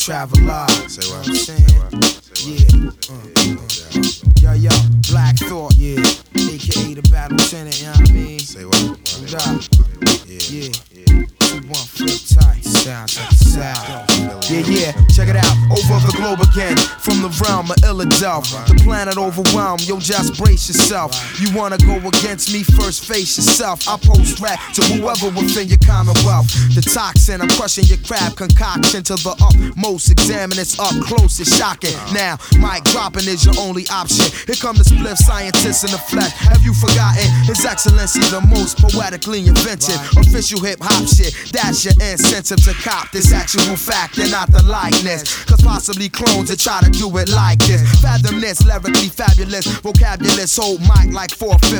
traveler. Say what? I'm saying? Yeah. Yo, Black Thought, yeah. AKA the Battle Lieutenant, you know what I mean? Say what? What up? Yeah. 2-1 flip tight. Sound. Yeah. Check it out. Over the globe again. From the realm of Illadelph. The planet overwhelmed. Yo, just brace yourself. You wanna go against me? First face yourself. I post rap to whoever within your commonwealth. The toxin, I'm crushing your crab concoction to the utmost. Examine it's up close, it's shocking. Now, mic dropping is your only option. Here come the spliff scientists in the flesh. Have you forgotten? His Excellency, the most poetically invented official hip hop shit. That's your incentive to cop this actual fact and not the likeness. Cause possibly clones that try to do it like this. Fathom this, lyrically fabulous. Vocabulous, hold mic like 4/5